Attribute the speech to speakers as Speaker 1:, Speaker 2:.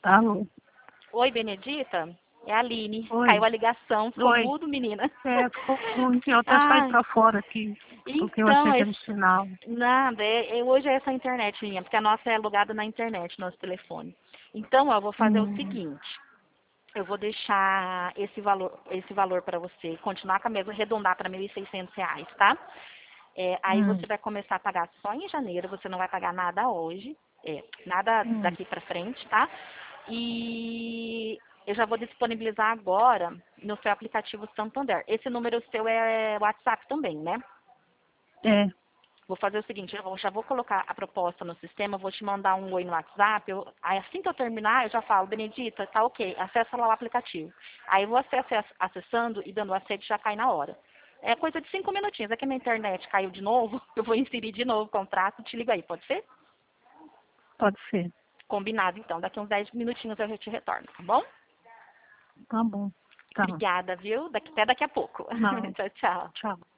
Speaker 1: Alô?
Speaker 2: Oi, Benedita? É a Aline.
Speaker 1: Oi.
Speaker 2: Caiu a ligação, ficou
Speaker 1: Oi.
Speaker 2: mudo, menina.
Speaker 1: Ficou ruim, eu até saí
Speaker 2: Ai,
Speaker 1: pra fora aqui, porque eu
Speaker 2: então,
Speaker 1: achei que era um sinal.
Speaker 2: nada, hoje é essa internet minha, porque a nossa é alugada na internet, nosso telefone. Então, ó, eu vou fazer o
Speaker 1: Hum,
Speaker 2: seguinte, eu vou deixar esse valor para você, continuar com a mesma, arredondar para R$ 1.600, tá? Aí
Speaker 1: hum,
Speaker 2: você vai começar a pagar só em janeiro, você não vai pagar nada hoje, nada
Speaker 1: hum.
Speaker 2: daqui para frente, tá? E eu já vou disponibilizar agora no seu aplicativo Santander. Esse número seu é WhatsApp também, né?
Speaker 1: É,
Speaker 2: Vou fazer o seguinte, eu já vou colocar a proposta no sistema, vou te mandar um oi no WhatsApp, aí assim que eu terminar, eu já falo, Benedita, tá ok, acessa lá o aplicativo. Aí você acessando e dando aceite já cai na hora. É coisa de 5 minutinhos, é que a minha internet caiu de novo, eu vou inserir de novo o contrato, te ligo aí, pode ser?
Speaker 1: pode ser.
Speaker 2: Combinado então, daqui uns 10 minutinhos eu já te retorno, tá bom?
Speaker 1: Tá bom. Tá.
Speaker 2: Obrigada, viu? Até daqui a pouco.
Speaker 1: Não,
Speaker 2: Tchau, tchau.
Speaker 1: tchau.